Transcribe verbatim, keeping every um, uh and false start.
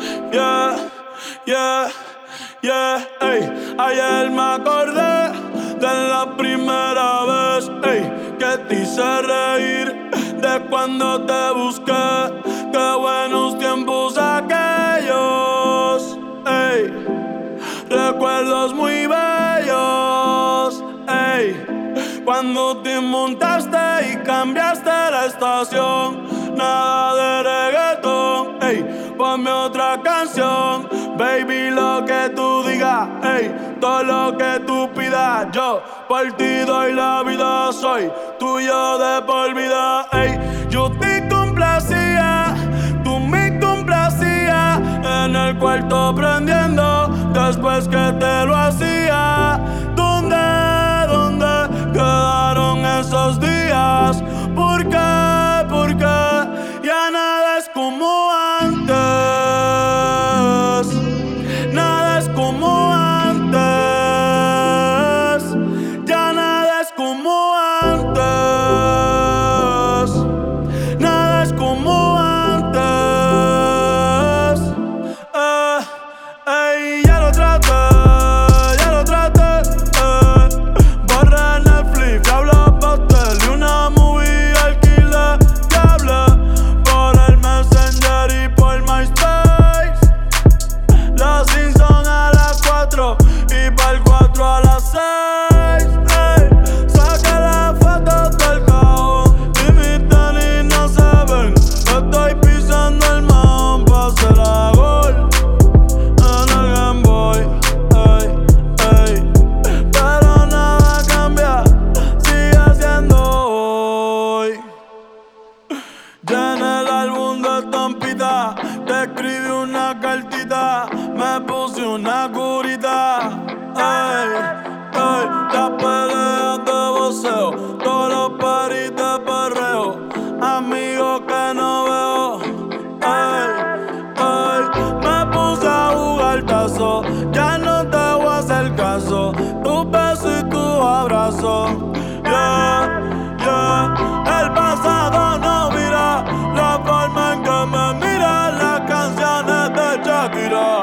yeah, yeah, yeah, ey. Ayer me acordé de la primera vez, ey, que te hice reír, de cuando te busqué. Qué buenos tiempos aquellos, ey. Recuerdos muy bellos, ey. Cuando te montaste y cambiaste la estación. Nada de reggaetón, ey, ponme otra canción. Baby, lo que tú digas, ey, todo lo que tú pidas. Yo por ti doy la vida, soy tuyo de por vida, ey. Yo te complacía, tú me complacías, en el cuarto prendiendo, después que te lo hacía. ¿Dónde, dónde quedaron esos días? ¿Por qué, por qué? Ya nada es como antes, nada es como antes, ya nada es como antes, nada es como antes, eh, ey, ya lo traté, ya lo traté, eh, borré Netflix, hablo pastel y una movie alquilé, que hablé por el Messenger y por MySpace. Los Simpson a las cuatro y pa'l cuatro a las seis, ey. Saca las fotos del cajón y mis tenis no se ven. Estoy pisando el mahón pa' hacer la gol en el Game Boy, ey, ey. Pero nada cambia, sigue siendo hoy. Ya en el álbum de estampita te escribí una cartita, me puse una curita, ey, ey. Las peleas de boxeo, todos los paris de perreo, amigos que no veo, ey, ey. Me puse a jugar tazo, ya no te voy a hacer caso, tu beso y tu abrazo, yeah, yeah. El pasado no mira la forma en que me miran las canciones de Shakira.